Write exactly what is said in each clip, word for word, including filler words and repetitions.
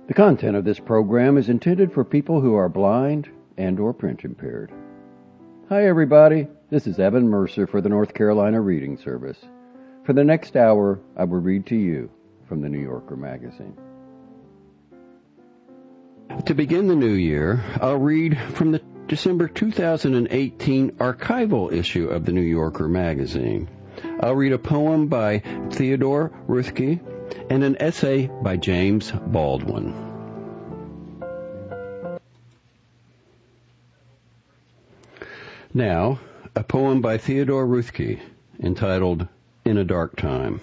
The content of this program is intended for people who are blind and or print impaired. Hi everybody, this is Evan Mercer for the North Carolina Reading Service. For the next hour, I will read to you from the New Yorker magazine. To begin the new year, I'll read from the December two thousand eighteen archival issue of the New Yorker magazine. I'll read a poem by Theodore Roethke and an essay by James Baldwin. Now, a poem by Theodore Roethke entitled In a Dark Time.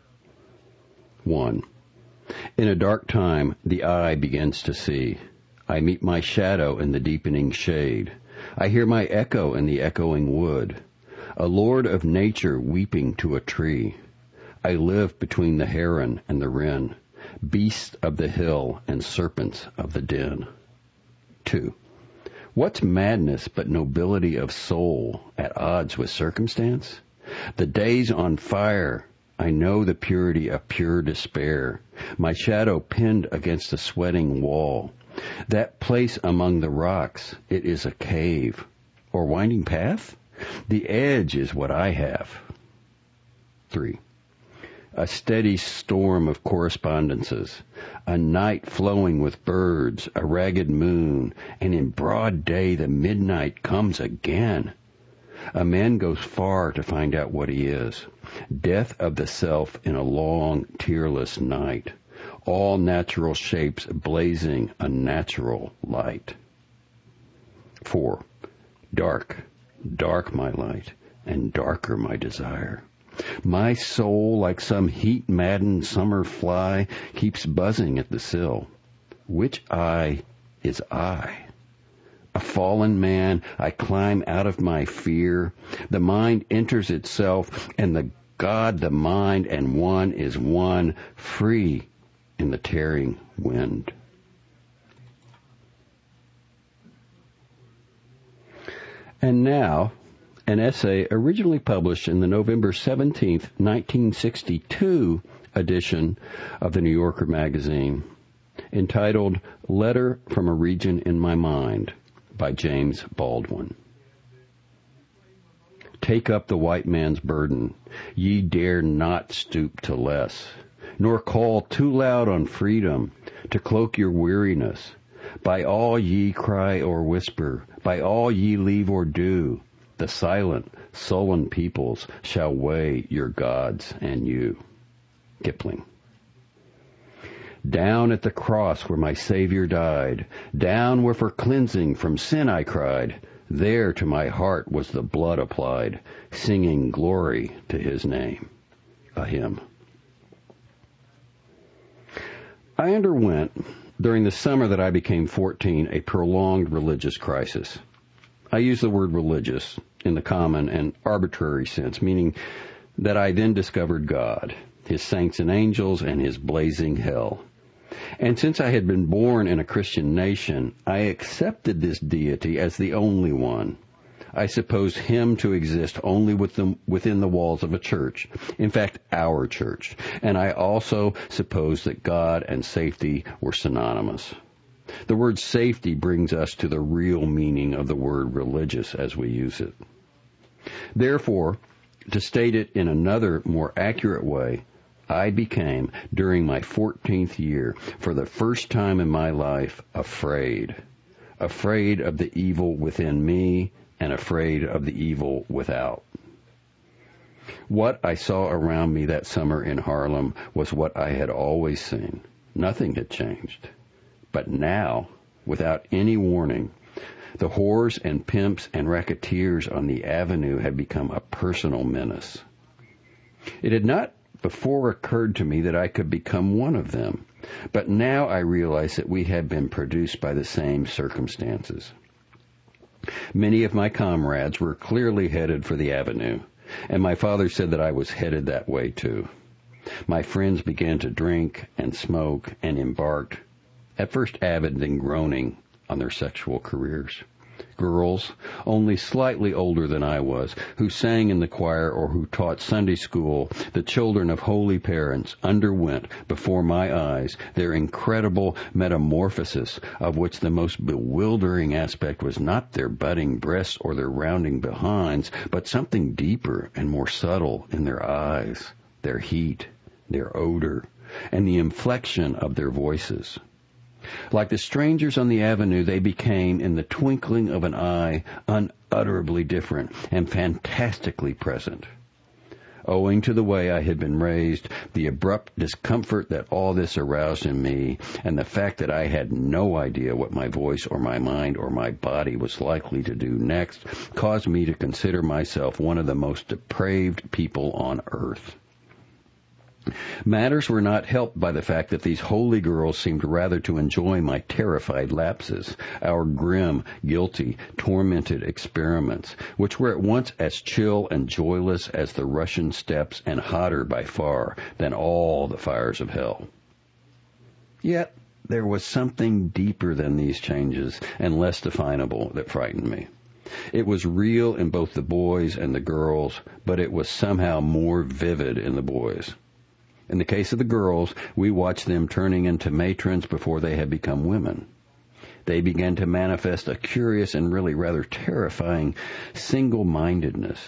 one. In a dark time, the eye begins to see. I meet my shadow in the deepening shade. I hear my echo in the echoing wood, a lord of nature weeping to a tree. I live between the heron and the wren, beasts of the hill and serpents of the den. two. What's madness but nobility of soul at odds with circumstance? The day's on fire. I know the purity of pure despair, my shadow pinned against a sweating wall. That place among the rocks, it is a cave. Or winding path? The edge is what I have. three. A steady storm of correspondences, a night flowing with birds, a ragged moon, and in broad day the midnight comes again. A man goes far to find out what he is. Death of the self in a long, tearless night. All natural shapes blazing a natural light. four. Dark, dark my light, and darker my desire. My soul, like some heat-maddened summer fly, keeps buzzing at the sill. Which I is I? A fallen man, I climb out of my fear. The mind enters itself, and the God, the mind, and one is one, free in the tearing wind. And now, an essay originally published in the November seventeenth, nineteen sixty-two edition of the New Yorker magazine, entitled Letter from a Region in My Mind, by James Baldwin. Take up the white man's burden. Ye dare not stoop to less, nor call too loud on freedom to cloak your weariness. By all ye cry or whisper, by all ye leave or do, the silent, sullen peoples shall weigh your gods and you. Kipling. Down at the cross where my Savior died, down where for cleansing from sin I cried, there to my heart was the blood applied, singing glory to his name. A hymn. I underwent, during the summer that I became fourteen, a prolonged religious crisis. I use the word religious in the common and arbitrary sense, meaning that I then discovered God, his saints and angels, and his blazing hell. And since I had been born in a Christian nation, I accepted this deity as the only one. I supposed him to exist only within the walls of a church, in fact, our church. And I also supposed that God and safety were synonymous. The word safety brings us to the real meaning of the word religious as we use it. Therefore, to state it in another, more accurate way, I became, during my fourteenth year, for the first time in my life, afraid. Afraid of the evil within me and afraid of the evil without. What I saw around me that summer in Harlem was what I had always seen. Nothing had changed. But now, without any warning, the whores and pimps and racketeers on the avenue had become a personal menace. It had not before occurred to me that I could become one of them, but now I realize that we had been produced by the same circumstances. Many of my comrades were clearly headed for the avenue, and my father said that I was headed that way too. My friends began to drink and smoke and embarked, at first avid then groaning, on their sexual careers. girls, only slightly older than I was, who sang in the choir or who taught Sunday school, the children of holy parents, underwent before my eyes their incredible metamorphosis, of which the most bewildering aspect was not their budding breasts or their rounding behinds, but something deeper and more subtle in their eyes, their heat, their odor, and the inflection of their voices. Like the strangers on the avenue, they became, in the twinkling of an eye, unutterably different and fantastically present. Owing to the way I had been raised, the abrupt discomfort that all this aroused in me, and the fact that I had no idea what my voice or my mind or my body was likely to do next, caused me to consider myself one of the most depraved people on earth. Matters were not helped by the fact that these holy girls seemed rather to enjoy my terrified lapses, our grim, guilty, tormented experiments, which were at once as chill and joyless as the Russian steppes and hotter by far than all the fires of hell. Yet there was something deeper than these changes and less definable that frightened me. It was real in both the boys and the girls, but it was somehow more vivid in the boys. In the case of the girls, we watched them turning into matrons before they had become women. They began to manifest a curious and really rather terrifying single-mindedness.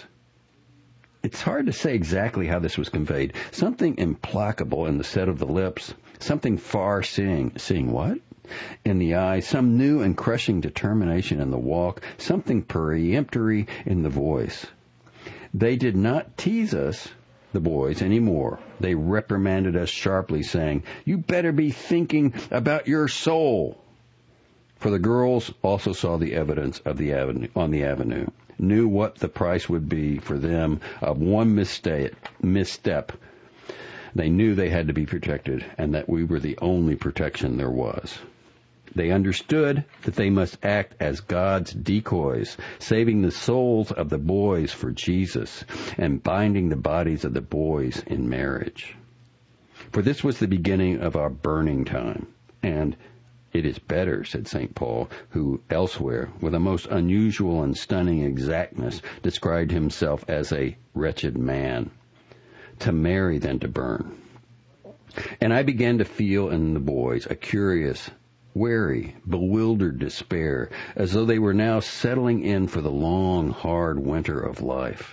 It's hard to say exactly how this was conveyed. Something implacable in the set of the lips, something far-seeing. Seeing what? In the eyes, some new and crushing determination in the walk, something peremptory in the voice. They did not tease us, the boys, anymore. They reprimanded us sharply, saying, "You better be thinking about your soul." For the girls also saw the evidence of the avenue, on the avenue, knew what the price would be for them of one misstep, misstep. They knew they had to be protected, and that we were the only protection there was. They understood that they must act as God's decoys, saving the souls of the boys for Jesus and binding the bodies of the boys in marriage. For this was the beginning of our burning time. And it is better, said Saint Paul, who elsewhere, with a most unusual and stunning exactness, described himself as a wretched man, to marry than to burn. And I began to feel in the boys a curious, wary, bewildered despair, as though they were now settling in for the long, hard winter of life.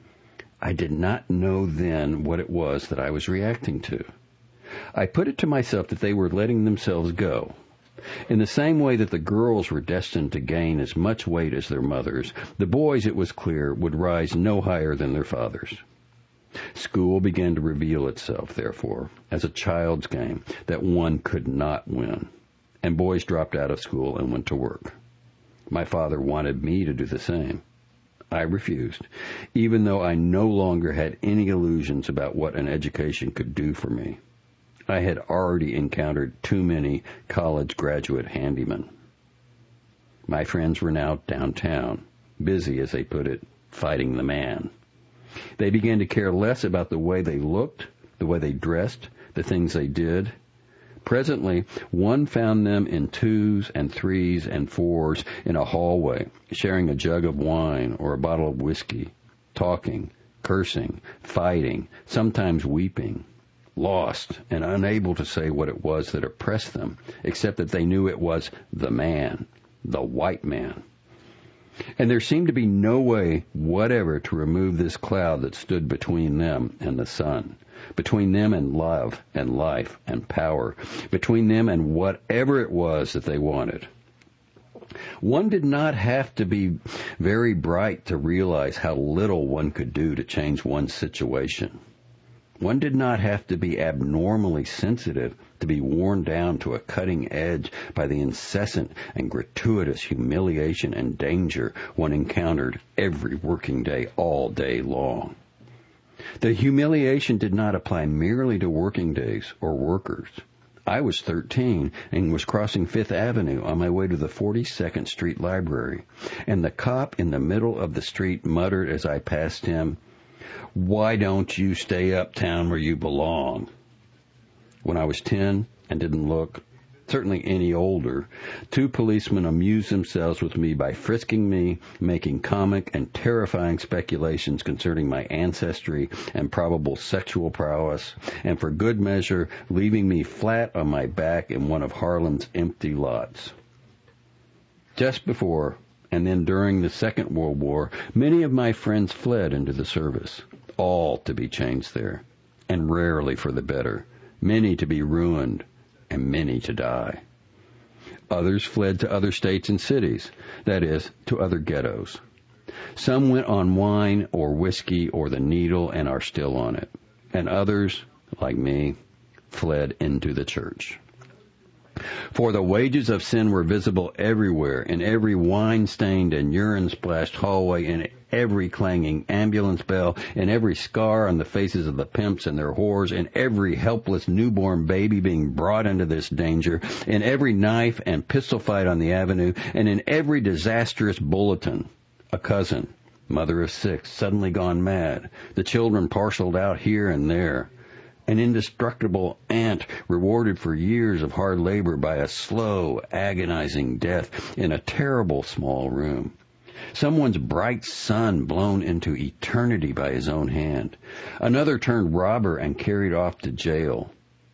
I did not know then what it was that I was reacting to. I put it to myself that they were letting themselves go. In the same way that the girls were destined to gain as much weight as their mothers, the boys, it was clear, would rise no higher than their fathers. School began to reveal itself, therefore, as a child's game that one could not win. And boys dropped out of school and went to work. My father wanted me to do the same. I refused, even though I no longer had any illusions about what an education could do for me. I had already encountered too many college graduate handymen. My friends were now downtown, busy, as they put it, fighting the man. They began to care less about the way they looked, the way they dressed, the things they did. Presently, one found them in twos and threes and fours in a hallway, sharing a jug of wine or a bottle of whiskey, talking, cursing, fighting, sometimes weeping, lost and unable to say what it was that oppressed them, except that they knew it was the man, the white man. And there seemed to be no way whatever to remove this cloud that stood between them and the sun, between them and love and life and power, between them and whatever it was that they wanted. One did not have to be very bright to realize how little one could do to change one's situation. One did not have to be abnormally sensitive to be worn down to a cutting edge by the incessant and gratuitous humiliation and danger one encountered every working day, all day long. The humiliation did not apply merely to working days or workers. I was thirteen and was crossing Fifth Avenue on my way to the forty-second Street Library, and the cop in the middle of the street muttered as I passed him, "Why don't you stay uptown where you belong?" When I was ten and didn't look, certainly any older, two policemen amused themselves with me by frisking me, making comic and terrifying speculations concerning my ancestry and probable sexual prowess, and for good measure, leaving me flat on my back in one of Harlem's empty lots. Just before and then during the Second World War, many of my friends fled into the service, all to be changed there, and rarely for the better, many to be ruined, and many to die. Others fled to other states and cities, that is, to other ghettos. Some went on wine or whiskey or the needle and are still on it, and others, like me, fled into the church. For the wages of sin were visible everywhere, in every wine-stained and urine-splashed hallway, in every clanging ambulance bell, in every scar on the faces of the pimps and their whores, in every helpless newborn baby being brought into this danger, in every knife and pistol fight on the avenue, and in every disastrous bulletin. A cousin, mother of six, suddenly gone mad, the children parceled out here and there. An indestructible aunt rewarded for years of hard labor by a slow, agonizing death in a terrible small room. Someone's bright son blown into eternity by his own hand. Another turned robber and carried off to jail.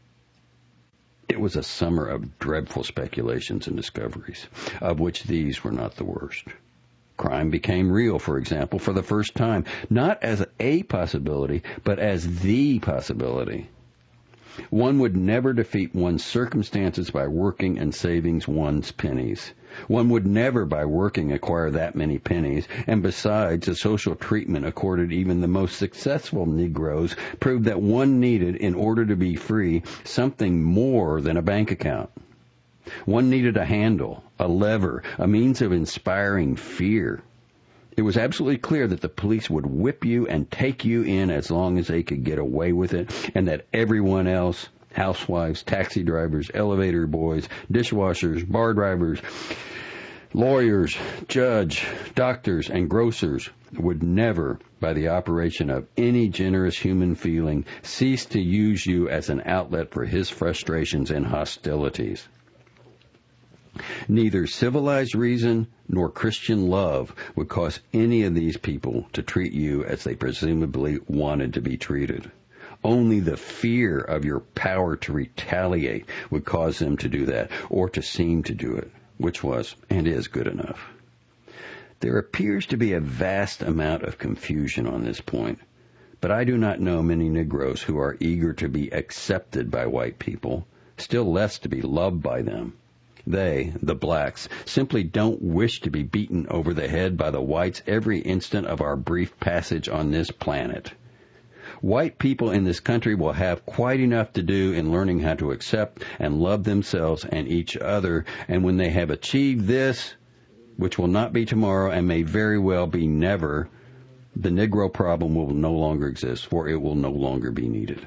It was a summer of dreadful speculations and discoveries, of which these were not the worst. Crime became real, for example, for the first time, not as a possibility, but as the possibility. One would never defeat one's circumstances by working and saving one's pennies. One would never, by working, acquire that many pennies, and besides, the social treatment accorded even the most successful Negroes proved that one needed, in order to be free, something more than a bank account. One needed a handle, a lever, a means of inspiring fear. It was absolutely clear that the police would whip you and take you in as long as they could get away with it, and that everyone else, housewives, taxi drivers, elevator boys, dishwashers, bar drivers, lawyers, judge, doctors, and grocers, would never, by the operation of any generous human feeling, cease to use you as an outlet for his frustrations and hostilities. Neither civilized reason nor Christian love would cause any of these people to treat you as they presumably wanted to be treated. Only the fear of your power to retaliate would cause them to do that, or to seem to do it, which was and is good enough. There appears to be a vast amount of confusion on this point, but I do not know many Negroes who are eager to be accepted by white people, still less to be loved by them. They, the blacks, simply don't wish to be beaten over the head by the whites every instant of our brief passage on this planet. White people in this country will have quite enough to do in learning how to accept and love themselves and each other, and when they have achieved this, which will not be tomorrow and may very well be never, the Negro problem will no longer exist, for it will no longer be needed.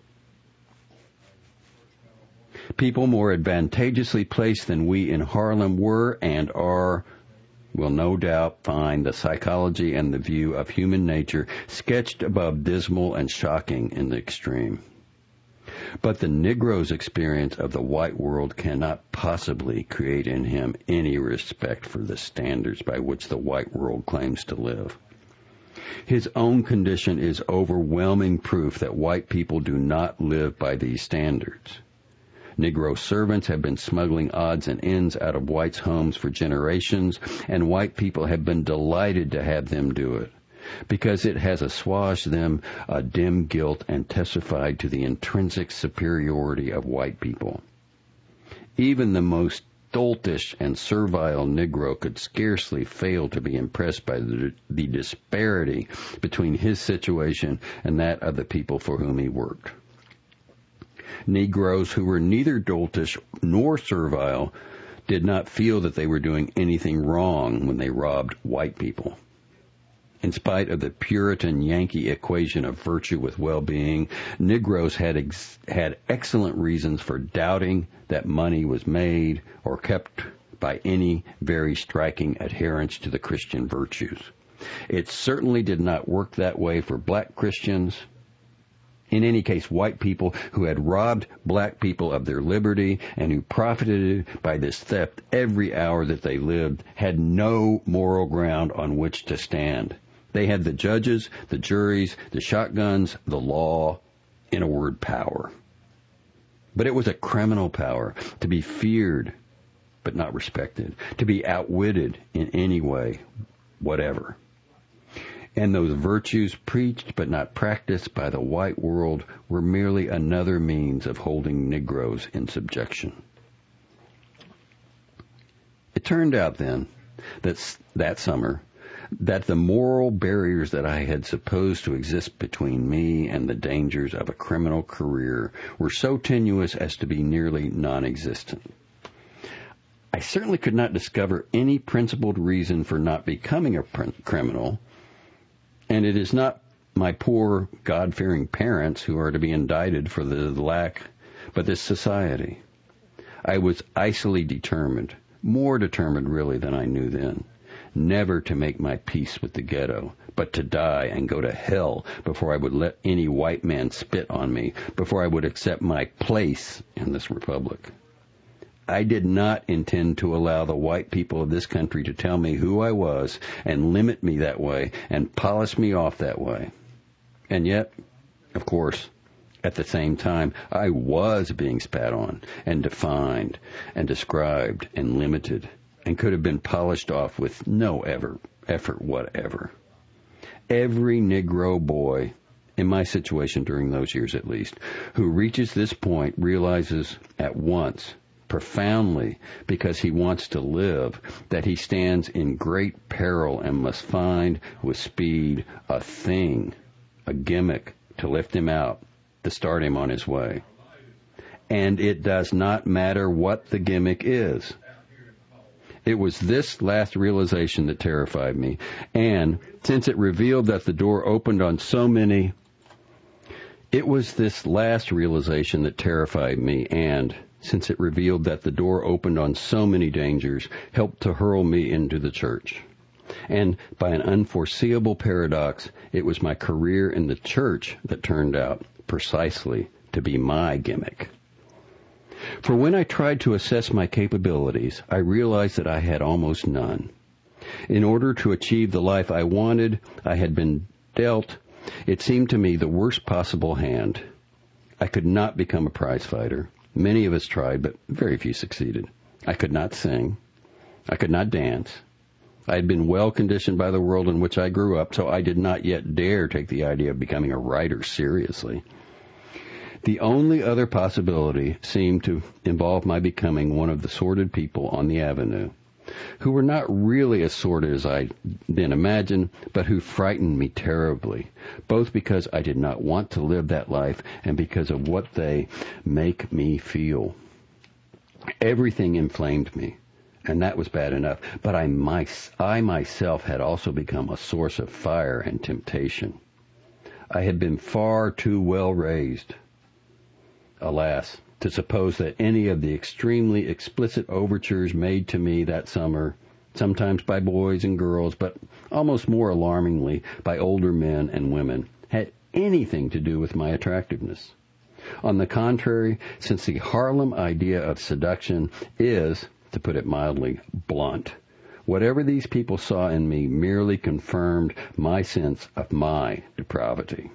People more advantageously placed than we in Harlem were and are will no doubt find the psychology and the view of human nature sketched above dismal and shocking in the extreme. But the Negro's experience of the white world cannot possibly create in him any respect for the standards by which the white world claims to live. His own condition is overwhelming proof that white people do not live by these standards. Negro servants have been smuggling odds and ends out of whites' homes for generations, and white people have been delighted to have them do it, because it has assuaged them a dim guilt and testified to the intrinsic superiority of white people. Even the most doltish and servile Negro could scarcely fail to be impressed by the, the disparity between his situation and that of the people for whom he worked. Negroes who were neither doltish nor servile did not feel that they were doing anything wrong when they robbed white people. In spite of the Puritan Yankee equation of virtue with well-being, Negroes had ex- had excellent reasons for doubting that money was made or kept by any very striking adherence to the Christian virtues. It certainly did not work that way for black Christians, In any case, white people who had robbed black people of their liberty and who profited by this theft every hour that they lived had no moral ground on which to stand. They had the judges, the juries, the shotguns, the law, in a word, power. But it was a criminal power, to be feared but not respected, to be outwitted in any way, whatever. And those virtues preached but not practiced by the white world were merely another means of holding Negroes in subjection. It turned out then that that summer that the moral barriers that I had supposed to exist between me and the dangers of a criminal career were so tenuous as to be nearly non-existent. I certainly could not discover any principled reason for not becoming a pr- criminal, and it is not my poor, God-fearing parents who are to be indicted for the lack, but this society. I was icily determined, more determined really than I knew then, never to make my peace with the ghetto, but to die and go to hell before I would let any white man spit on me, before I would accept my place in this republic. I did not intend to allow the white people of this country to tell me who I was and limit me that way and polish me off that way. And yet, of course, at the same time, I was being spat on and defined and described and limited and could have been polished off with no ever, effort whatever. Every Negro boy, in my situation during those years at least, who reaches this point realizes at once, profoundly, because he wants to live, that he stands in great peril and must find with speed a thing, a gimmick to lift him out, to start him on his way. And it does not matter what the gimmick is. It was this last realization that terrified me, and since it revealed that the door opened on so many, it was this last realization that terrified me, and since it revealed that the door opened on so many dangers, helped to hurl me into the church. And by an unforeseeable paradox, it was my career in the church that turned out precisely to be my gimmick. For when I tried to assess my capabilities, I realized that I had almost none. In order to achieve the life I wanted, I had been dealt, it seemed to me, the worst possible hand. I could not become a prize fighter. Many of us tried, but very few succeeded. I could not sing. I could not dance. I had been well conditioned by the world in which I grew up, so I did not yet dare take the idea of becoming a writer seriously. The only other possibility seemed to involve my becoming one of the sordid people on the avenue, who were not really as sordid as I then imagined, but who frightened me terribly, both because I did not want to live that life and because of what they make me feel. Everything inflamed me, and that was bad enough, but I, my, I myself had also become a source of fire and temptation. I had been far too well raised, alas, to suppose that any of the extremely explicit overtures made to me that summer, sometimes by boys and girls, but almost more alarmingly by older men and women, had anything to do with my attractiveness. On the contrary, since the Harlem idea of seduction is, to put it mildly, blunt, whatever these people saw in me merely confirmed my sense of my depravity.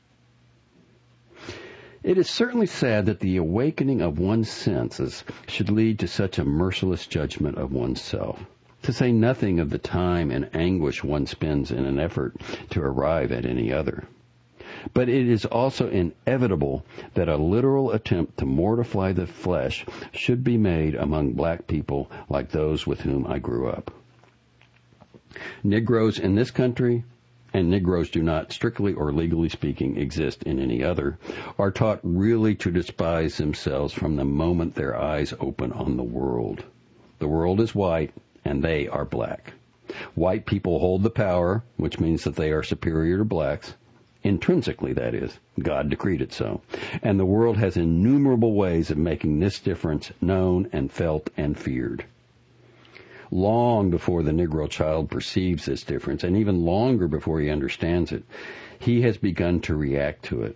It is certainly sad that the awakening of one's senses should lead to such a merciless judgment of oneself, to say nothing of the time and anguish one spends in an effort to arrive at any other. But it is also inevitable that a literal attempt to mortify the flesh should be made among black people like those with whom I grew up. Negroes in this country, and Negroes do not, strictly or legally speaking, exist in any other, are taught really to despise themselves from the moment their eyes open on the world. The world is white, and they are black. White people hold the power, which means that they are superior to blacks. Intrinsically, that is. God decreed it so. And the world has innumerable ways of making this difference known and felt and feared. Long before the Negro child perceives this difference, and even longer before he understands it, he has begun to react to it.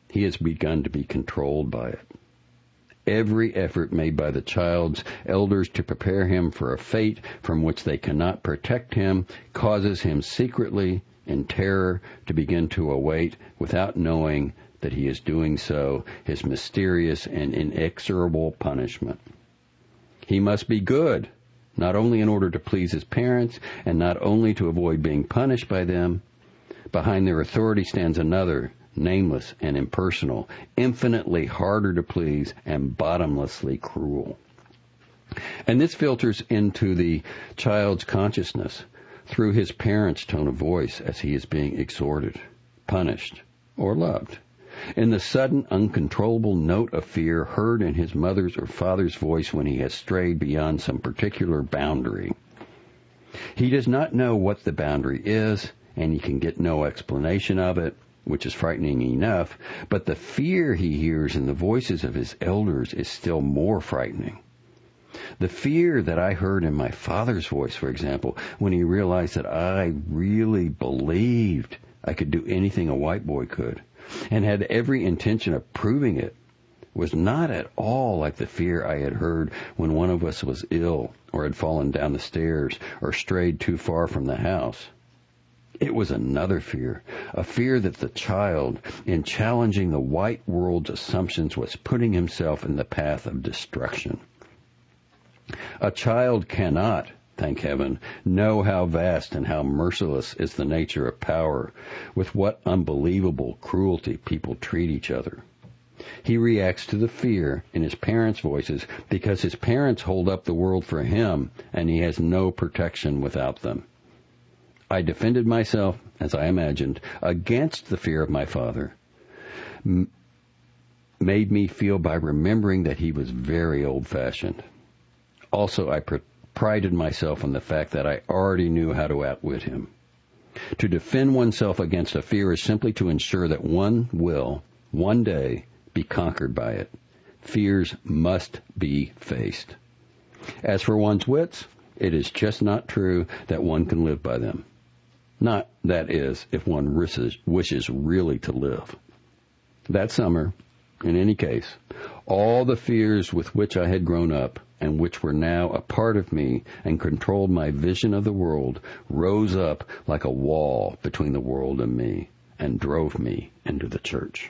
he has begun to be controlled by it. Every effort made by the child's elders to prepare him for a fate from which they cannot protect him causes him secretly, in terror, to begin to await, without knowing that he is doing so, his mysterious and inexorable punishment. He must be good, not only in order to please his parents, and not only to avoid being punished by them. Behind their authority stands another, nameless and impersonal, infinitely harder to please and bottomlessly cruel. And this filters into the child's consciousness through his parents' tone of voice as he is being exhorted, punished, or loved. In the sudden, uncontrollable note of fear heard in his mother's or father's voice when he has strayed beyond some particular boundary. He does not know what the boundary is, and he can get no explanation of it, which is frightening enough, but the fear he hears in the voices of his elders is still more frightening. The fear that I heard in my father's voice, for example, when he realized that I really believed I could do anything a white boy could, and had every intention of proving it, was not at all like the fear I had heard when one of us was ill, or had fallen down the stairs, or strayed too far from the house. It was another fear, a fear that the child, in challenging the white world's assumptions, was putting himself in the path of destruction. A child cannot, thank heaven, know how vast and how merciless is the nature of power, with what unbelievable cruelty people treat each other. He reacts to the fear in his parents' voices because his parents hold up the world for him, and he has no protection without them. I defended myself, as I imagined, against the fear of my father, m- made me feel by remembering that he was very old-fashioned. Also, I pr- prided myself on the fact that I already knew how to outwit him. To defend oneself against a fear is simply to ensure that one will, one day, be conquered by it. Fears must be faced. As for one's wits, it is just not true that one can live by them. Not, that is, if one wishes, wishes really to live. That summer, in any case, all the fears with which I had grown up, and which were now a part of me and controlled my vision of the world, rose up like a wall between the world and me, and drove me into the church.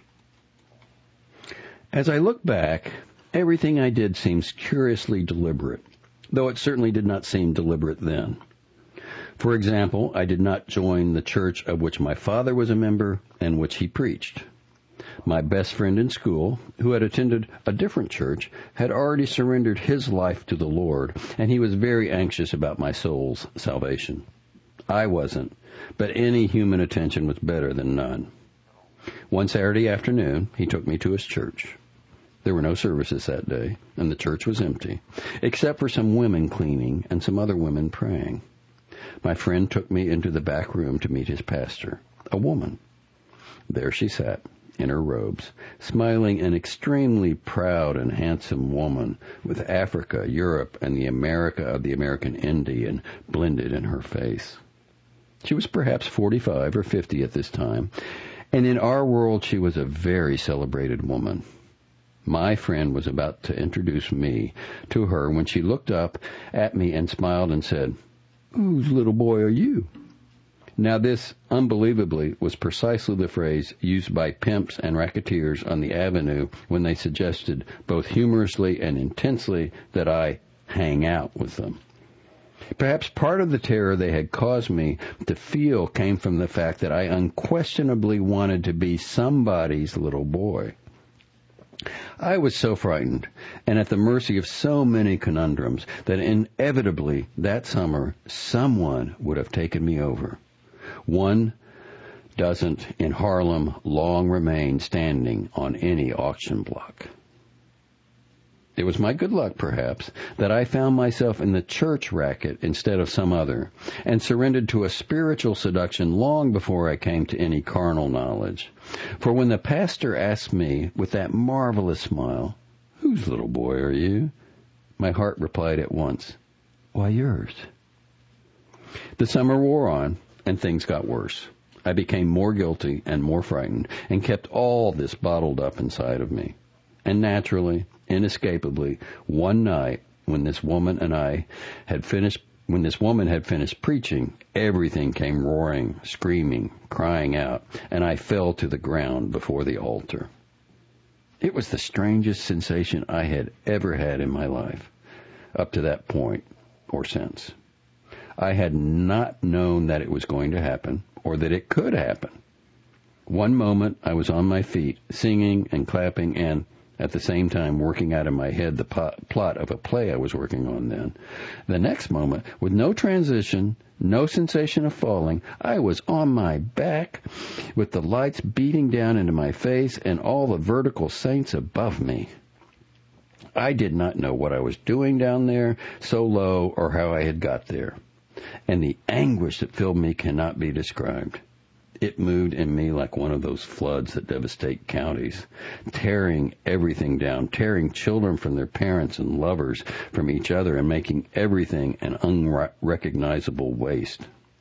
As I look back, everything I did seems curiously deliberate, though it certainly did not seem deliberate then. For example, I did not join the church of which my father was a member and which he preached. My best friend in school, who had attended a different church, had already surrendered his life to the Lord, and he was very anxious about my soul's salvation. I wasn't, but any human attention was better than none. One Saturday afternoon, he took me to his church. There were no services that day, and the church was empty, except for some women cleaning and some other women praying. My friend took me into the back room to meet his pastor, a woman. There she sat, in her robes, smiling, an extremely proud and handsome woman with Africa, Europe, and the America of the American Indian blended in her face. She was perhaps forty-five or fifty at this time, and in our world she was a very celebrated woman. My friend was about to introduce me to her when she looked up at me and smiled and said, "Whose little boy are you?" Now this, unbelievably, was precisely the phrase used by pimps and racketeers on the avenue when they suggested, both humorously and intensely, that I hang out with them. Perhaps part of the terror they had caused me to feel came from the fact that I unquestionably wanted to be somebody's little boy. I was so frightened and at the mercy of so many conundrums that inevitably that summer someone would have taken me over. One doesn't in Harlem long remain standing on any auction block. It was my good luck, perhaps, that I found myself in the church racket instead of some other, and surrendered to a spiritual seduction long before I came to any carnal knowledge. For when the pastor asked me, with that marvelous smile, "Whose little boy are you?" my heart replied at once, "Why, yours." The summer wore on, and things got worse. I became more guilty and more frightened and kept all this bottled up inside of me. And naturally, inescapably, one night when this woman and I had finished, when this woman had finished preaching, everything came roaring, screaming, crying out, and I fell to the ground before the altar. It was the strangest sensation I had ever had in my life, up to that point or since. I had not known that it was going to happen or that it could happen. One moment I was on my feet, singing and clapping and, at the same time, working out in my head the plot of a play I was working on then. The next moment, with no transition, no sensation of falling, I was on my back with the lights beating down into my face and all the vertical saints above me. I did not know what I was doing down there so low or how I had got there. And the anguish that filled me cannot be described. It moved in me like one of those floods that devastate counties, tearing everything down, tearing children from their parents and lovers from each other and making everything an unrecognizable waste.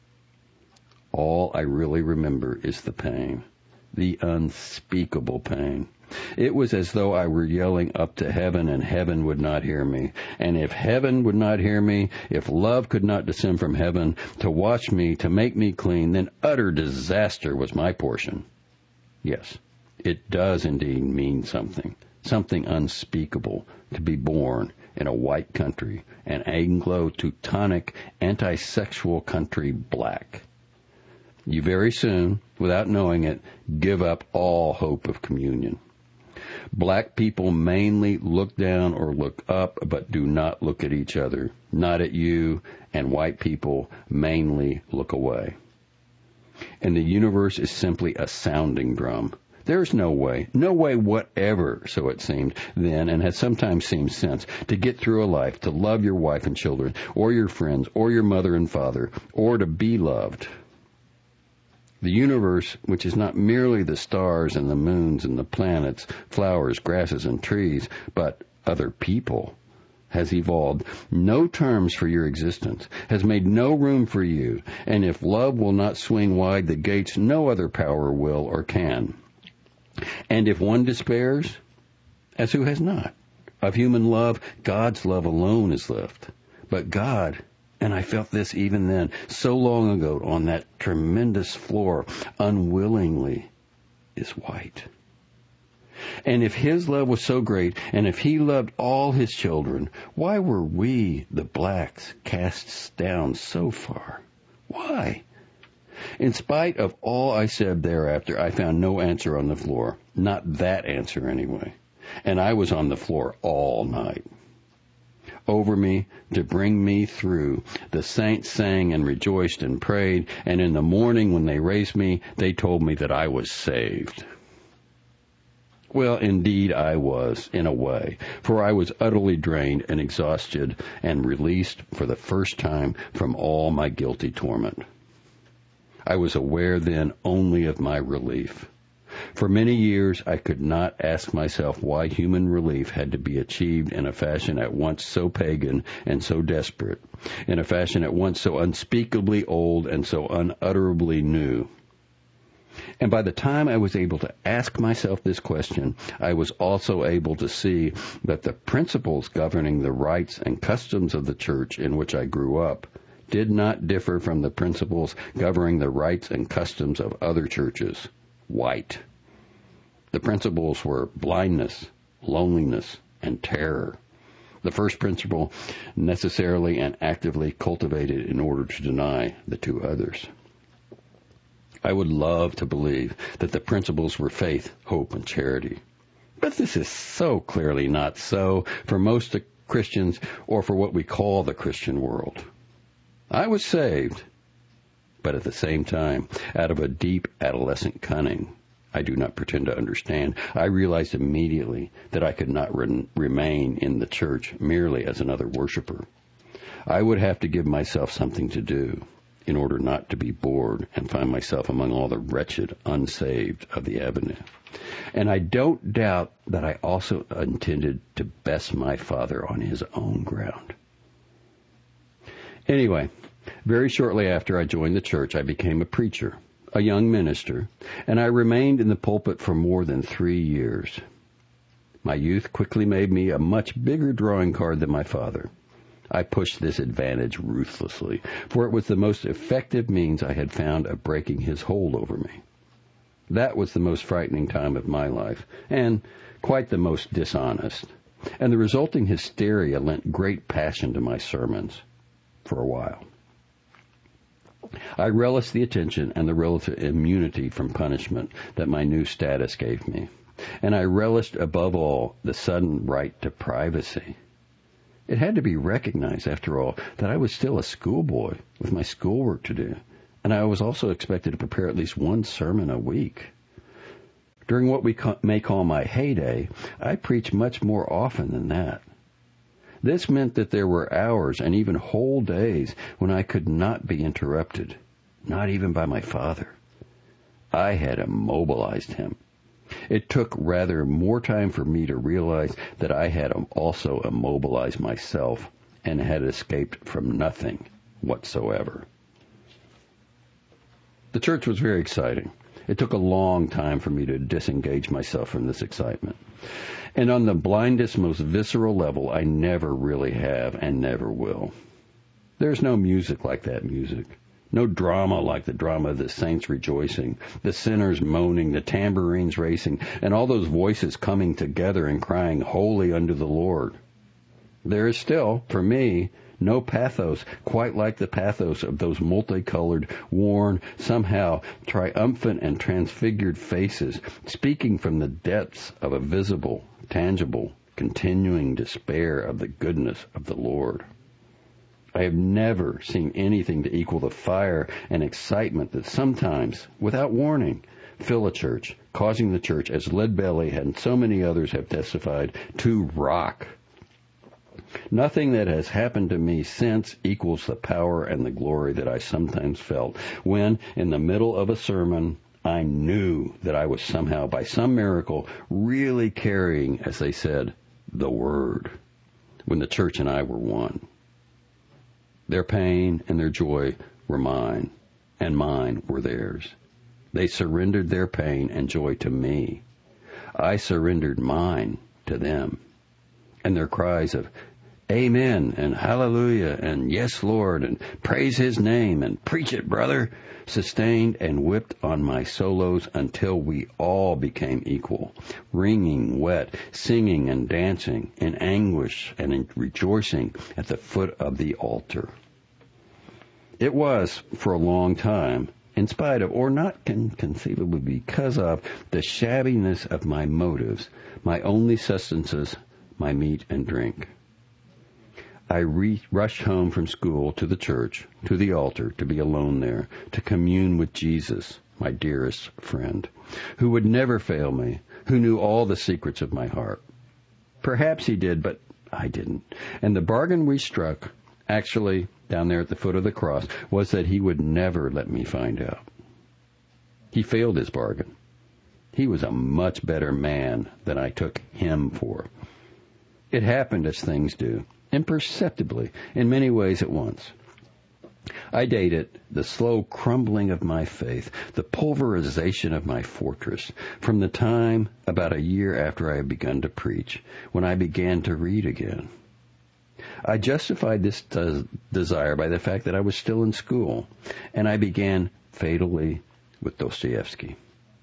All I really remember is the pain, the unspeakable pain. It was as though I were yelling up to heaven and heaven would not hear me. And if heaven would not hear me, if love could not descend from heaven to wash me, to make me clean, then utter disaster was my portion. Yes, it does indeed mean something, something unspeakable to be born in a white country, an Anglo-Teutonic, anti-sexual country black. You very soon, without knowing it, give up all hope of communion. Black people mainly look down or look up, but do not look at each other, not at you, and white people mainly look away. And the universe is simply a sounding drum. There's no way, no way whatever, so it seemed then and has sometimes seemed since, to get through a life, to love your wife and children, or your friends, or your mother and father, or to be loved. The universe, which is not merely the stars and the moons and the planets, flowers, grasses, and trees, but other people, has evolved no terms for your existence, has made no room for you, and if love will not swing wide the gates, no other power will or can. And if one despairs, as who has not? Of human love, God's love alone is left. But God, and I felt this even then, so long ago on that tremendous floor, unwillingly, is white. And if his love was so great, and if he loved all his children, why were we, the blacks, cast down so far? Why? In spite of all I said thereafter, I found no answer on the floor. Not that answer, anyway. And I was on the floor all night. Over me, to bring me through, the saints sang and rejoiced and prayed, and in the morning when they raised me, they told me that I was saved. Well, indeed I was, in a way, for I was utterly drained and exhausted and released for the first time from all my guilty torment. I was aware then only of my relief. For many years, I could not ask myself why human relief had to be achieved in a fashion at once so pagan and so desperate, in a fashion at once so unspeakably old and so unutterably new. And by the time I was able to ask myself this question, I was also able to see that the principles governing the rites and customs of the church in which I grew up did not differ from the principles governing the rites and customs of other churches. White. The principles were blindness, loneliness, and terror. The first principle necessarily and actively cultivated in order to deny the two others. I would love to believe that the principles were faith, hope, and charity. But this is so clearly not so for most Christians or for what we call the Christian world. I was saved, but at the same time, out of a deep adolescent cunning I do not pretend to understand, I realized immediately that I could not re- remain in the church merely as another worshiper. I would have to give myself something to do in order not to be bored and find myself among all the wretched unsaved of the avenue. And I don't doubt that I also intended to best my father on his own ground. Anyway, very shortly after I joined the church, I became a preacher, a young minister, and I remained in the pulpit for more than three years. My youth quickly made me a much bigger drawing card than my father. I pushed this advantage ruthlessly, for it was the most effective means I had found of breaking his hold over me. That was the most frightening time of my life, and quite the most dishonest, and the resulting hysteria lent great passion to my sermons for a while. I relished the attention and the relative immunity from punishment that my new status gave me, and I relished above all the sudden right to privacy. It had to be recognized, after all, that I was still a schoolboy with my schoolwork to do, and I was also expected to prepare at least one sermon a week. During what we may call my heyday, I preached much more often than that. This meant that there were hours and even whole days when I could not be interrupted, not even by my father. I had immobilized him. It took rather more time for me to realize that I had also immobilized myself and had escaped from nothing whatsoever. The church was very exciting. It took a long time for me to disengage myself from this excitement. And on the blindest, most visceral level, I never really have and never will. There's no music like that music. No drama like the drama of the saints rejoicing, the sinners moaning, the tambourines racing, and all those voices coming together and crying, "Holy unto the Lord." There is still, for me, no pathos quite like the pathos of those multicolored, worn, somehow triumphant and transfigured faces, speaking from the depths of a visible, tangible, continuing despair of the goodness of the Lord. I have never seen anything to equal the fire and excitement that sometimes, without warning, fill a church, causing the church, as Leadbelly and so many others have testified, to rock. Nothing that has happened to me since equals the power and the glory that I sometimes felt when, in the middle of a sermon, I knew that I was somehow, by some miracle, really carrying, as they said, the Word, when the church and I were one. Their pain and their joy were mine, and mine were theirs. They surrendered their pain and joy to me. I surrendered mine to them. And their cries of Amen and Hallelujah and Yes, Lord and Praise His name and Preach it, brother, sustained and whipped on my solos until we all became equal, wringing wet, singing and dancing in anguish and in rejoicing at the foot of the altar. It was, for a long time, in spite of, or not con- conceivably because of, the shabbiness of my motives, my only sustenances, my meat and drink. I re- rushed home from school to the church, to the altar, to be alone there, to commune with Jesus, my dearest friend, who would never fail me, who knew all the secrets of my heart. Perhaps he did, but I didn't. And the bargain we struck, actually, down there at the foot of the cross, was that he would never let me find out. He failed his bargain. He was a much better man than I took him for. It happened as things do, imperceptibly, in many ways at once. I date it, the slow crumbling of my faith, the pulverization of my fortress, from the time, about a year after I had begun to preach, when I began to read again. I justified this des- desire by the fact that I was still in school, and I began fatally with Dostoevsky.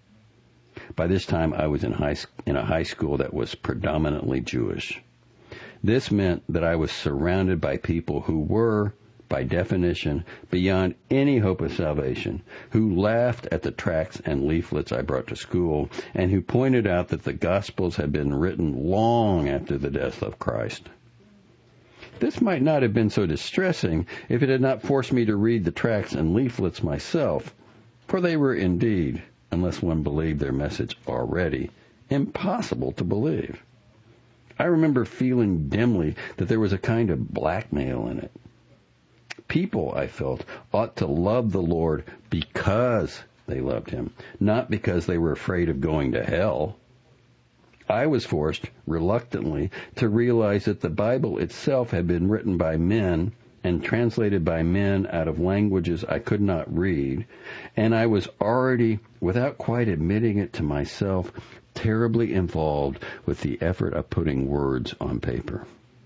By this time, I was in high in a high school that was predominantly Jewish. This meant that I was surrounded by people who were, by definition, beyond any hope of salvation, who laughed at the tracts and leaflets I brought to school, and who pointed out that the Gospels had been written long after the death of Christ. This might not have been so distressing if it had not forced me to read the tracts and leaflets myself, for they were indeed, unless one believed their message already, impossible to believe. I remember feeling dimly that there was a kind of blackmail in it. People, I felt, ought to love the Lord because they loved Him, not because they were afraid of going to hell. I was forced, reluctantly, to realize that the Bible itself had been written by men and translated by men out of languages I could not read, and I was already, without quite admitting it to myself, terribly involved with the effort of putting words on paper.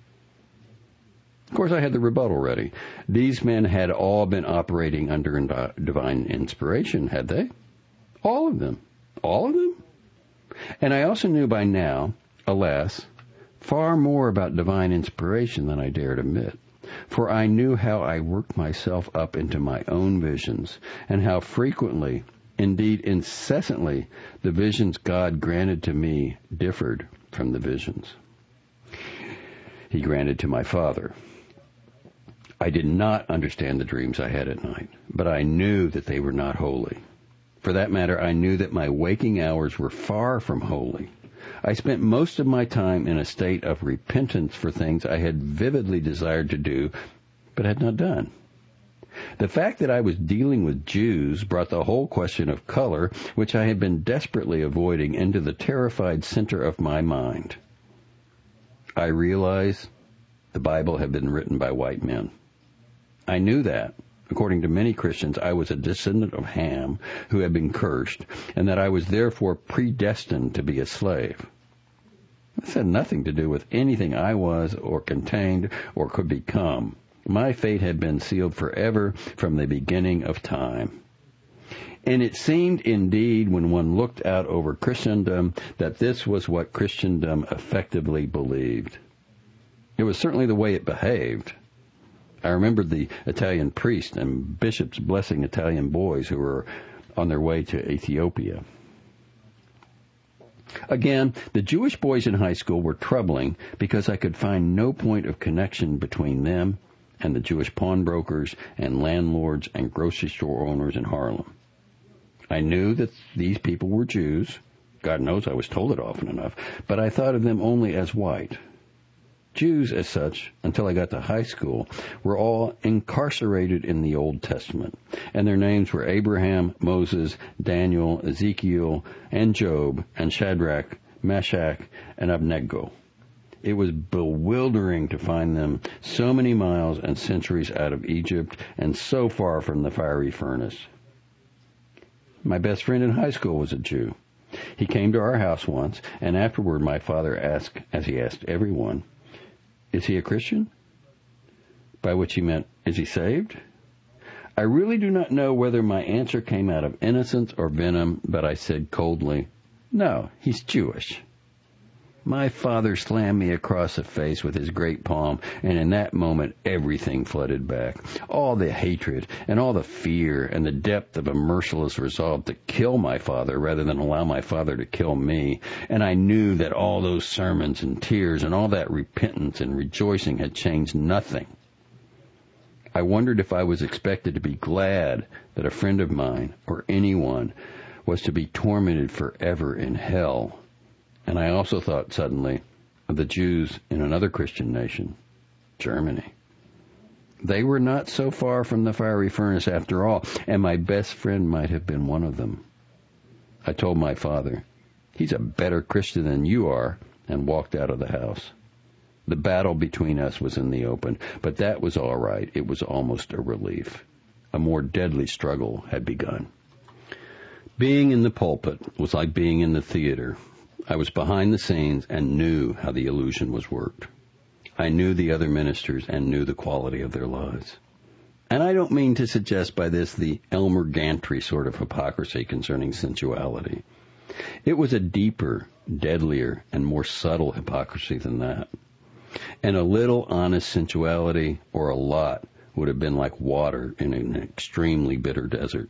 Of course, I had the rebuttal ready. These men had all been operating under divine inspiration, had they? All of them. All of them? And I also knew by now, alas, far more about divine inspiration than I dared admit. For I knew how I worked myself up into my own visions, and how frequently, indeed incessantly, the visions God granted to me differed from the visions He granted to my father. I did not understand the dreams I had at night, but I knew that they were not holy. For that matter, I knew that my waking hours were far from holy. I spent most of my time in a state of repentance for things I had vividly desired to do, but had not done. The fact that I was dealing with Jews brought the whole question of color, which I had been desperately avoiding, into the terrified center of my mind. I realized the Bible had been written by white men. I knew that. According to many Christians, I was a descendant of Ham who had been cursed, and that I was therefore predestined to be a slave. This had nothing to do with anything I was or contained or could become. My fate had been sealed forever from the beginning of time. And it seemed indeed, when one looked out over Christendom, that this was what Christendom effectively believed. It was certainly the way it behaved. I remembered the Italian priest and bishops blessing Italian boys who were on their way to Ethiopia. Again, the Jewish boys in high school were troubling because I could find no point of connection between them and the Jewish pawnbrokers and landlords and grocery store owners in Harlem. I knew that these people were Jews. God knows I was told it often enough, but I thought of them only as white. Jews, as such, until I got to high school, were all incarcerated in the Old Testament, and their names were Abraham, Moses, Daniel, Ezekiel, and Job, and Shadrach, Meshach, and Abednego. It was bewildering to find them so many miles and centuries out of Egypt and so far from the fiery furnace. My best friend in high school was a Jew. He came to our house once, and afterward my father asked, as he asked everyone, "Is he a Christian?" By which he meant, "Is he saved?" I really do not know whether my answer came out of innocence or venom, but I said coldly, "No, he's Jewish." My father slammed me across the face with his great palm, and in that moment everything flooded back. All the hatred and all the fear and the depth of a merciless resolve to kill my father rather than allow my father to kill me. And I knew that all those sermons and tears and all that repentance and rejoicing had changed nothing. I wondered if I was expected to be glad that a friend of mine or anyone was to be tormented forever in hell. And I also thought suddenly of the Jews in another Christian nation, Germany. They were not so far from the fiery furnace after all, and my best friend might have been one of them. I told my father, "He's a better Christian than you are," and walked out of the house. The battle between us was in the open, but that was all right. It was almost a relief. A more deadly struggle had begun. Being in the pulpit was like being in the theater. I was behind the scenes and knew how the illusion was worked. I knew the other ministers and knew the quality of their lives. And I don't mean to suggest by this the Elmer Gantry sort of hypocrisy concerning sensuality. It was a deeper, deadlier, and more subtle hypocrisy than that. And a little honest sensuality, or a lot, would have been like water in an extremely bitter desert.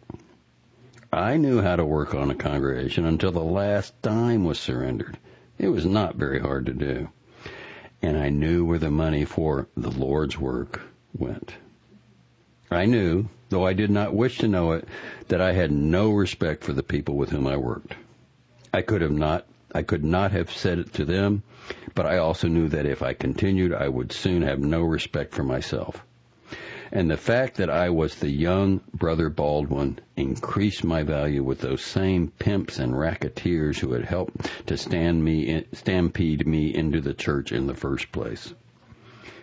I knew how to work on a congregation until the last dime was surrendered. It was not very hard to do. And I knew where the money for the Lord's work went. I knew, though I did not wish to know it, that I had no respect for the people with whom I worked. I could have not, I could not have said it to them, but I also knew that if I continued, I would soon have no respect for myself. And the fact that I was the young Brother Baldwin increased my value with those same pimps and racketeers who had helped to stand me in, stampede me into the church in the first place.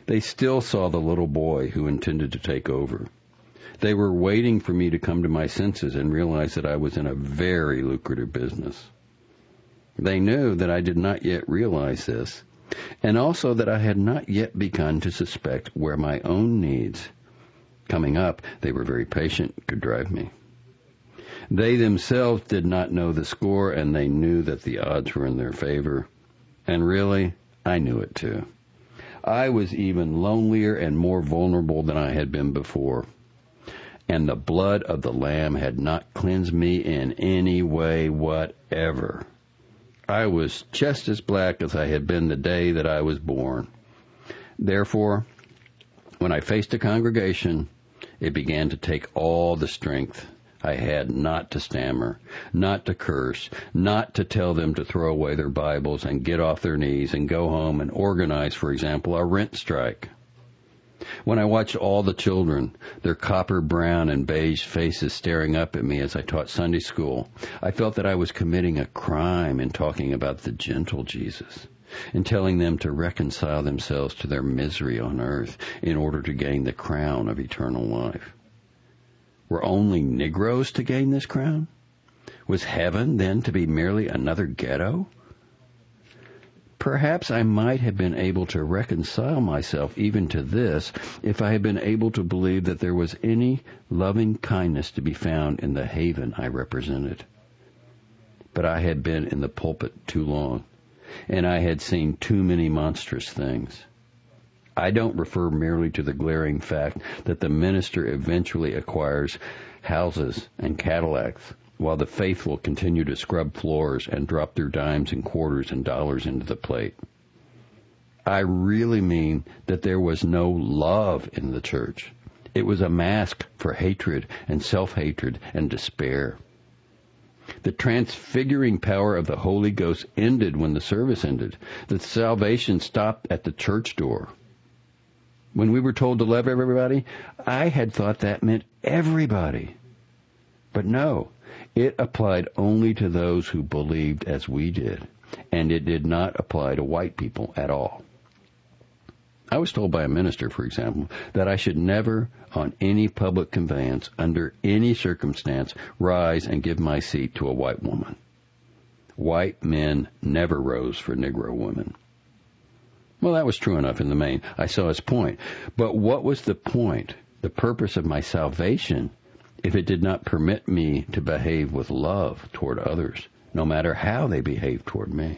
They still saw the little boy who intended to take over. They were waiting for me to come to my senses and realize that I was in a very lucrative business. They knew that I did not yet realize this, and also that I had not yet begun to suspect where my own needs, coming up, they were very patient, could drive me. They themselves did not know the score, and they knew that the odds were in their favor. And really, I knew it too. I was even lonelier and more vulnerable than I had been before. And the blood of the Lamb had not cleansed me in any way whatever. I was just as black as I had been the day that I was born. Therefore, when I faced a congregation, it began to take all the strength I had not to stammer, not to curse, not to tell them to throw away their Bibles and get off their knees and go home and organize, for example, a rent strike. When I watched all the children, their copper brown and beige faces staring up at me as I taught Sunday school, I felt that I was committing a crime in talking about the gentle Jesus and telling them to reconcile themselves to their misery on earth in order to gain the crown of eternal life. Were only Negroes to gain this crown? Was heaven then to be merely another ghetto? Perhaps I might have been able to reconcile myself even to this if I had been able to believe that there was any loving kindness to be found in the haven I represented. But I had been in the pulpit too long, and I had seen too many monstrous things. I don't refer merely to the glaring fact that the minister eventually acquires houses and Cadillacs, while the faithful continue to scrub floors and drop their dimes and quarters and dollars into the plate. I really mean that there was no love in the church. It was a mask for hatred and self-hatred and despair. The transfiguring power of the Holy Ghost ended when the service ended. The salvation stopped at the church door. When we were told to love everybody, I had thought that meant everybody. But no, it applied only to those who believed as we did, and it did not apply to white people at all. I was told by a minister, for example, that I should never, on any public conveyance, under any circumstance, rise and give my seat to a white woman. White men never rose for Negro women. Well, that was true enough in the main. I saw his point. But what was the point, the purpose of my salvation, if it did not permit me to behave with love toward others, no matter how they behaved toward me?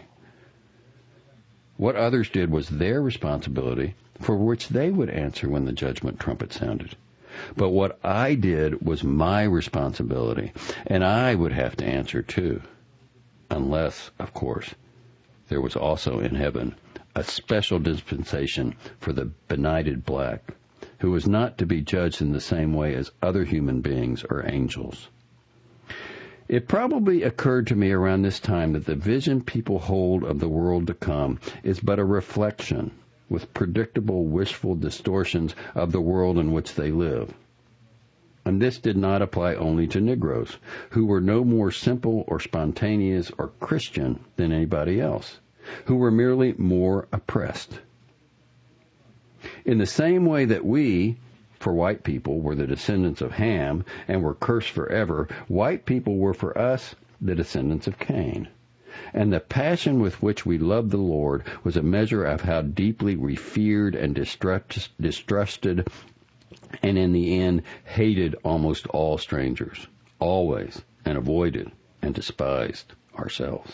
What others did was their responsibility, for which they would answer when the judgment trumpet sounded. But what I did was my responsibility, and I would have to answer too. Unless, of course, there was also in heaven a special dispensation for the benighted black, who was not to be judged in the same way as other human beings or angels. It probably occurred to me around this time that the vision people hold of the world to come is but a reflection, with predictable, wishful distortions of the world in which they live. And this did not apply only to Negroes, who were no more simple or spontaneous or Christian than anybody else, who were merely more oppressed. In the same way that we, for white people, were the descendants of Ham and were cursed forever, white people were for us the descendants of Cain. And the passion with which we loved the Lord was a measure of how deeply we feared and distrust, distrusted and in the end hated almost all strangers, always, and avoided and despised ourselves.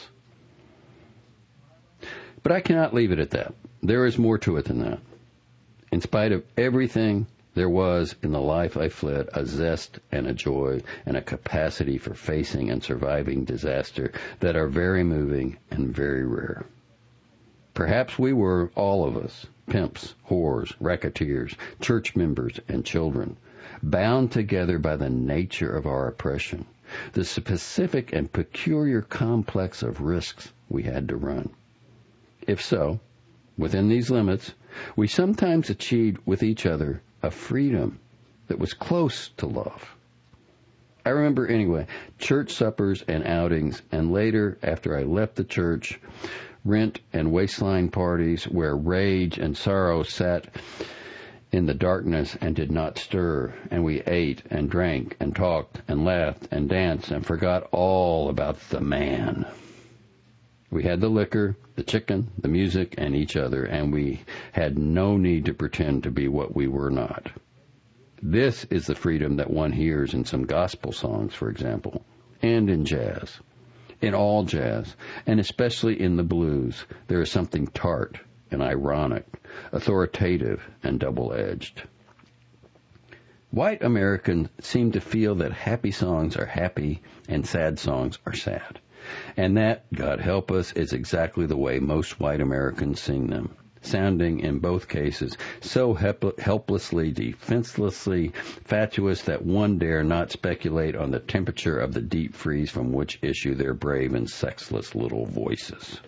But I cannot leave it at that. There is more to it than that. In spite of everything, there was, in the life I fled, a zest and a joy and a capacity for facing and surviving disaster that are very moving and very rare. Perhaps we were, all of us, pimps, whores, racketeers, church members, and children, bound together by the nature of our oppression, the specific and peculiar complex of risks we had to run. If so, within these limits, we sometimes achieved with each other a freedom that was close to love. I remember, anyway, church suppers and outings, and later, after I left the church, rent and waistline parties where rage and sorrow sat in the darkness and did not stir, and we ate and drank and talked and laughed and danced and forgot all about the man. We had the liquor, the chicken, the music, and each other, and we had no need to pretend to be what we were not. This is the freedom that one hears in some gospel songs, for example, and in jazz. In all jazz, and especially in the blues, there is something tart and ironic, authoritative and double-edged. White Americans seem to feel that happy songs are happy and sad songs are sad. And that, God help us, is exactly the way most white Americans sing them, sounding in both cases so help- helplessly, defenselessly fatuous that one dare not speculate on the temperature of the deep freeze from which issue their brave and sexless little voices.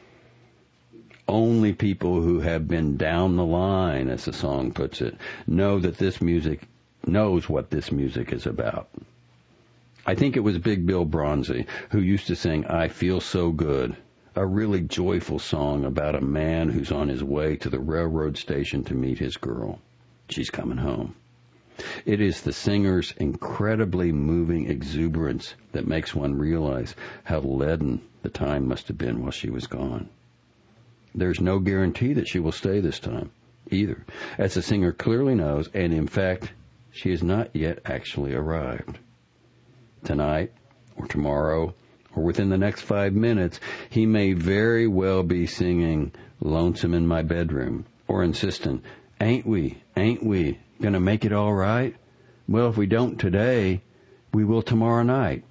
Only people who have been down the line, as the song puts it, know that this music knows what this music is about. I think it was Big Bill Bronzy who used to sing I Feel So Good, a really joyful song about a man who's on his way to the railroad station to meet his girl. She's coming home. It is the singer's incredibly moving exuberance that makes one realize how leaden the time must have been while she was gone. There's no guarantee that she will stay this time, either, as the singer clearly knows, and in fact, she has not yet actually arrived. Tonight, or tomorrow, or within the next five minutes, he may very well be singing Lonesome in My Bedroom, or insistent, ain't we, ain't we, gonna make it all right? Well, if we don't today, we will tomorrow night.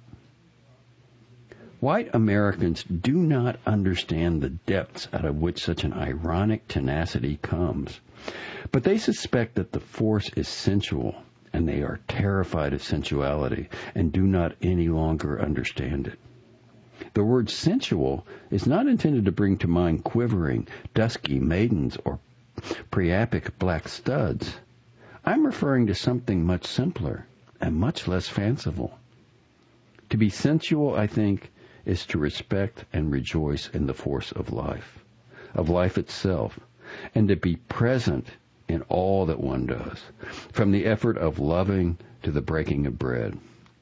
White Americans do not understand the depths out of which such an ironic tenacity comes, but they suspect that the force is sensual, and they are terrified of sensuality and do not any longer understand it. The word sensual is not intended to bring to mind quivering, dusky maidens or priapic black studs. I'm referring to something much simpler and much less fanciful. To be sensual, I think, is to respect and rejoice in the force of life, of life itself, and to be present in all that one does, from the effort of loving to the breaking of bread.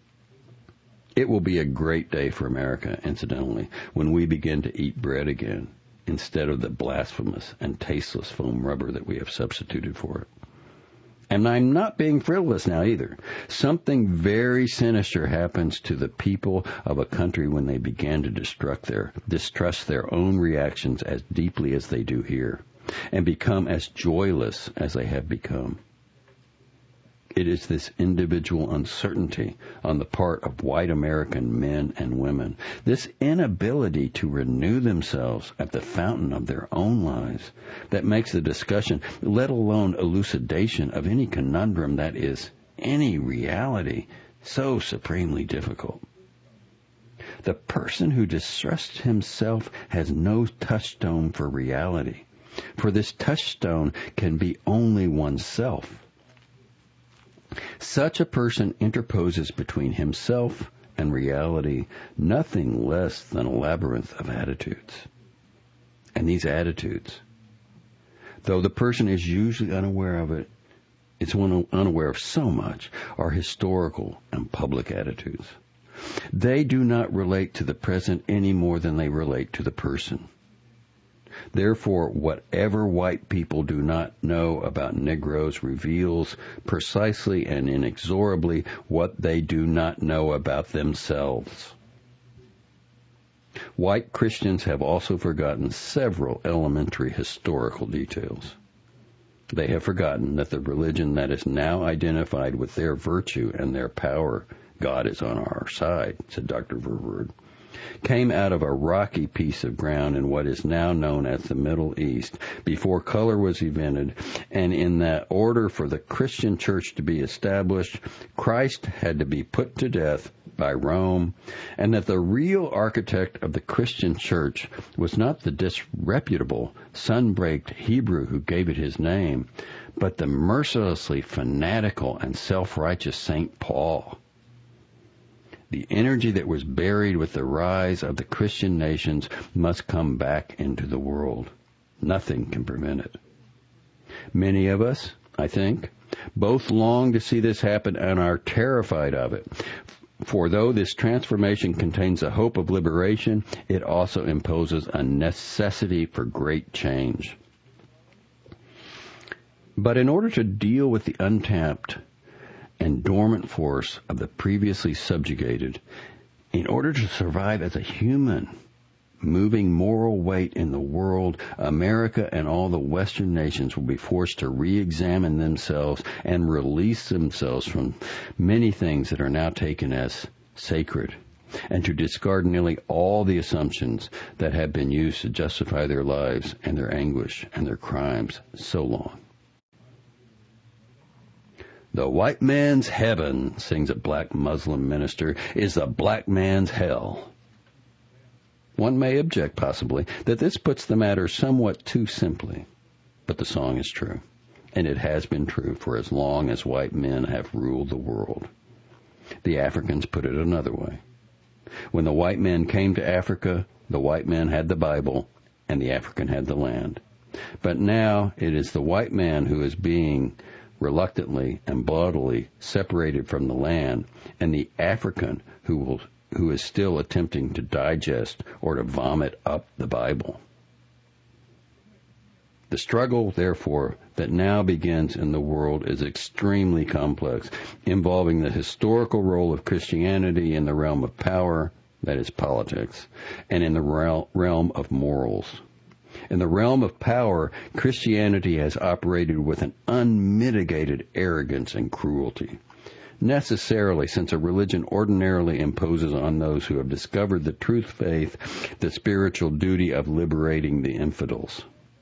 It will be a great day for America, incidentally, when we begin to eat bread again, instead of the blasphemous and tasteless foam rubber that we have substituted for it. And I'm not being frivolous now either. Something very sinister happens to the people of a country when they begin to distrust their, distrust their own reactions as deeply as they do here, and become as joyless as they have become. It is this individual uncertainty on the part of white American men and women, this inability to renew themselves at the fountain of their own lives, that makes the discussion, let alone elucidation of any conundrum that is any reality, so supremely difficult. The person who distrusts himself has no touchstone for reality, for this touchstone can be only oneself. Such a person interposes between himself and reality nothing less than a labyrinth of attitudes. And these attitudes, though the person is usually unaware of it, is unaware of so much, are historical and public attitudes. They do not relate to the present any more than they relate to the person. Therefore, whatever white people do not know about Negroes reveals precisely and inexorably what they do not know about themselves. White Christians have also forgotten several elementary historical details. They have forgotten that the religion that is now identified with their virtue and their power, God is on our side, said Doctor Verwoerd, came out of a rocky piece of ground in what is now known as the Middle East before color was invented, and in that order for the Christian church to be established, Christ had to be put to death by Rome, and that the real architect of the Christian church was not the disreputable, sun-baked Hebrew who gave it his name, but the mercilessly fanatical and self-righteous Saint Paul. The energy that was buried with the rise of the Christian nations must come back into the world. Nothing can prevent it. Many of us, I think, both long to see this happen and are terrified of it. For though this transformation contains a hope of liberation, it also imposes a necessity for great change. But in order to deal with the untapped and dormant force of the previously subjugated, in order to survive as a human, moving moral weight in the world, America and all the Western nations will be forced to re-examine themselves and release themselves from many things that are now taken as sacred, and to discard nearly all the assumptions that have been used to justify their lives and their anguish and their crimes so long. The white man's heaven, sings a black Muslim minister, is the black man's hell. One may object, possibly, that this puts the matter somewhat too simply, but the song is true, and it has been true for as long as white men have ruled the world. The Africans put it another way. When the white men came to Africa, the white man had the Bible, and the African had the land. But now it is the white man who is being reluctantly and bloodily separated from the land, and the African who will who is still attempting to digest or to vomit up the Bible. The struggle, therefore, that now begins in the world is extremely complex, involving the historical role of Christianity in the realm of power, that is politics, and in the realm of morals. In the realm of power, Christianity has operated with an unmitigated arrogance and cruelty. Necessarily, since a religion ordinarily imposes on those who have discovered the truth faith the spiritual duty of liberating the infidels.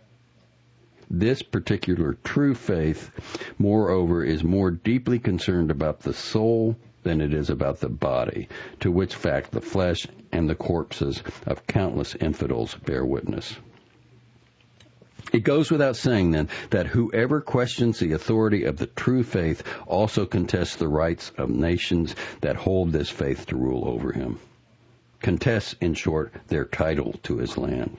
This particular true faith, moreover, is more deeply concerned about the soul than it is about the body, to which fact the flesh and the corpses of countless infidels bear witness. It goes without saying, then, that whoever questions the authority of the true faith also contests the rights of nations that hold this faith to rule over him. Contests, in short, their title to his land.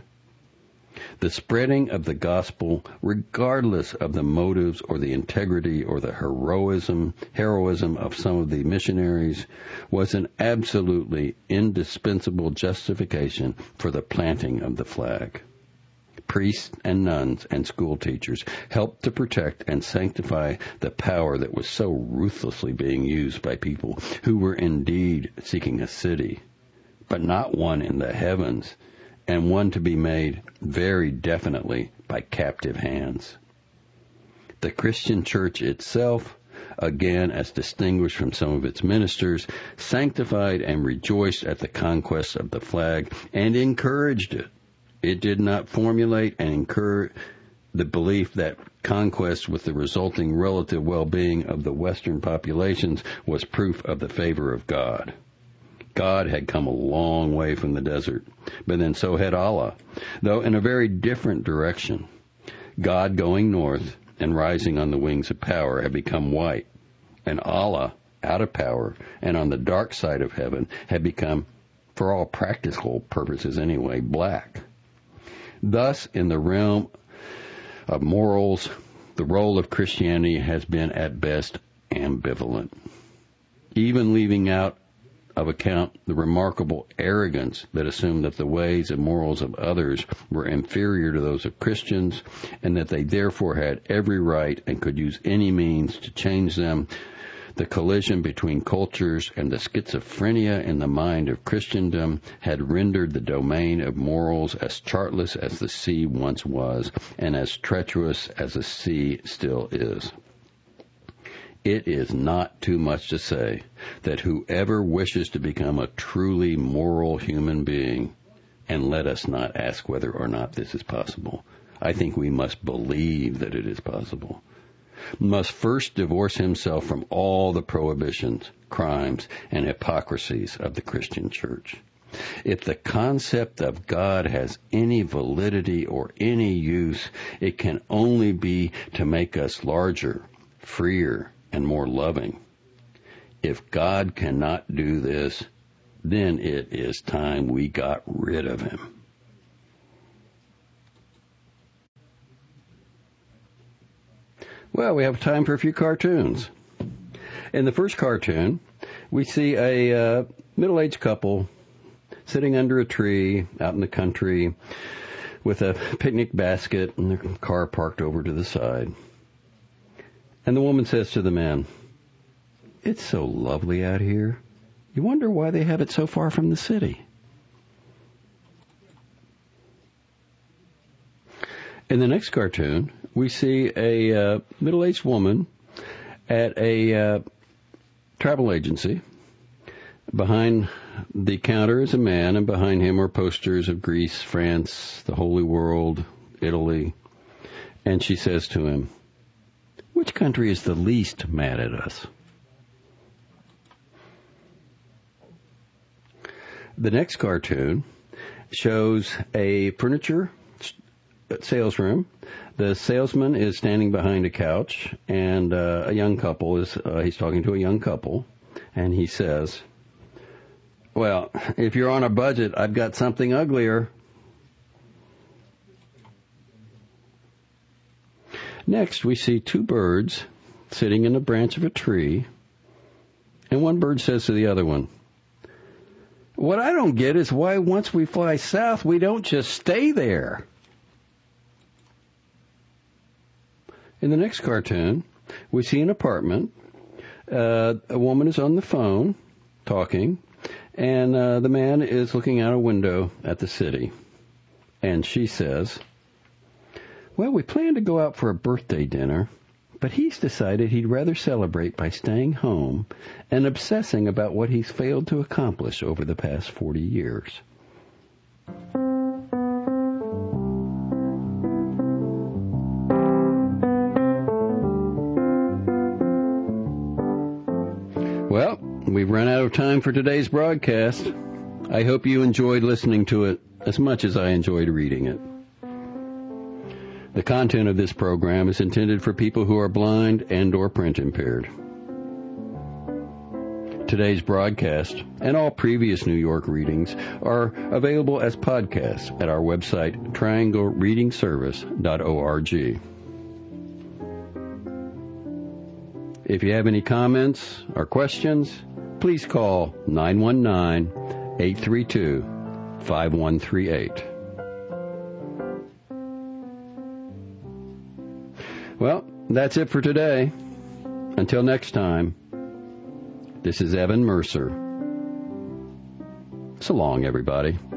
The spreading of the gospel, regardless of the motives or the integrity or the heroism, heroism of some of the missionaries, was an absolutely indispensable justification for the planting of the flag. Priests and nuns and school teachers helped to protect and sanctify the power that was so ruthlessly being used by people who were indeed seeking a city, but not one in the heavens, and one to be made very definitely by captive hands. The Christian church itself, again as distinguished from some of its ministers, sanctified and rejoiced at the conquest of the flag and encouraged it. It did not formulate and encourage the belief that conquest with the resulting relative well-being of the Western populations was proof of the favor of God. God had come a long way from the desert, but then so had Allah, though in a very different direction. God going north and rising on the wings of power had become white, and Allah, out of power and on the dark side of heaven, had become, for all practical purposes anyway, black. Thus, in the realm of morals, the role of Christianity has been at best ambivalent, even leaving out of account the remarkable arrogance that assumed that the ways and morals of others were inferior to those of Christians, and that they therefore had every right and could use any means to change them. The collision between cultures and the schizophrenia in the mind of Christendom had rendered the domain of morals as chartless as the sea once was, and as treacherous as the sea still is. It is not too much to say that whoever wishes to become a truly moral human being, and let us not ask whether or not this is possible, I think we must believe that it is possible, must first divorce himself from all the prohibitions, crimes, and hypocrisies of the Christian church. If the concept of God has any validity or any use, it can only be to make us larger, freer, and more loving. If God cannot do this, then it is time we got rid of him. Well, we have time for a few cartoons. In the first cartoon, we see a uh, middle-aged couple sitting under a tree out in the country with a picnic basket and their car parked over to the side. And the woman says to the man, "It's so lovely out here. You wonder why they have it so far from the city." In the next cartoon, we see a uh, middle-aged woman at a uh, travel agency. Behind the counter is a man, and behind him are posters of Greece, France, the Holy World, Italy. And she says to him, "Which country is the least mad at us?" The next cartoon shows a furniture sales room. The salesman is standing behind a couch, and uh, a young couple is, uh, he's talking to a young couple, and he says, "Well, if you're on a budget, I've got something uglier." Next, we see two birds sitting in a branch of a tree, and one bird says to the other one, "What I don't get is why once we fly south, we don't just stay there." In the next cartoon, we see an apartment. Uh, a woman is on the phone talking, and uh, the man is looking out a window at the city. And she says, "Well, we planned to go out for a birthday dinner, but he's decided he'd rather celebrate by staying home and obsessing about what he's failed to accomplish over the past forty years. Well, we've run out of time for today's broadcast. I hope you enjoyed listening to it as much as I enjoyed reading it. The content of this program is intended for people who are blind and or print impaired. Today's broadcast and all previous New York readings are available as podcasts at our website, triangle reading service dot org. If you have any comments or questions, please call nine one nine, eight three two, five one three eight. Well, that's it for today. Until next time, this is Evan Mercer. So long, everybody.